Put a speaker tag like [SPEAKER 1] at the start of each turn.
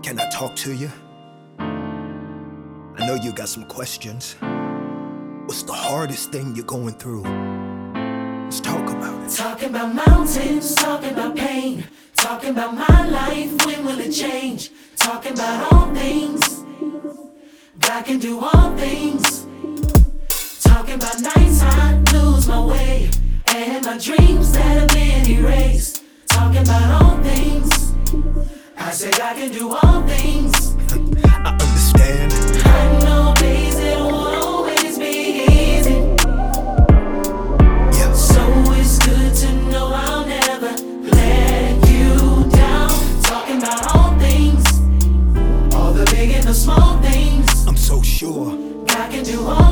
[SPEAKER 1] Can I talk to you? I know you got some questions. What's the hardest thing you're going through? Let's talk about it.
[SPEAKER 2] Talking about mountains, talking about pain, talking about my life, when will it change? Talking about all things, God can do all things. Talking about nights I lose my way, and my dreams that have been erased. Talking about all things, I say God can do all things.
[SPEAKER 1] I understand.
[SPEAKER 2] I know days it won't always be easy.
[SPEAKER 1] Yeah.
[SPEAKER 2] So it's good to know I'll never let you down. Talking about all things, all the big and the small things.
[SPEAKER 1] I'm so sure
[SPEAKER 2] God can do all